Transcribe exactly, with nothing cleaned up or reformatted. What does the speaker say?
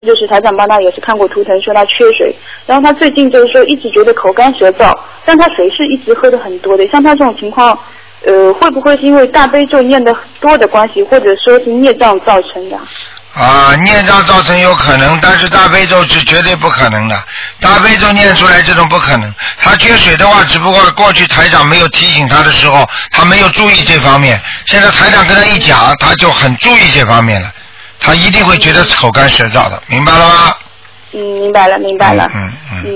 就是台长帮他也是看过图腾，说他缺水，然后他最近就是说一直觉得口干舌燥，但他水是一直喝的很多的。像他这种情况，呃，会不会是因为大悲咒念的多的关系，或者说是孽障造成的？ 啊，孽障造成有可能，但是大悲咒是绝对不可能的。大悲咒念出来这种不可能。他缺水的话，只不过过去台长没有提醒他的时候，他没有注意这方面。现在台长跟他一讲，他就很注意这方面了。他一定会觉得口干舌燥的，明白了吗？ 嗯，明白了，明白了。 嗯嗯。嗯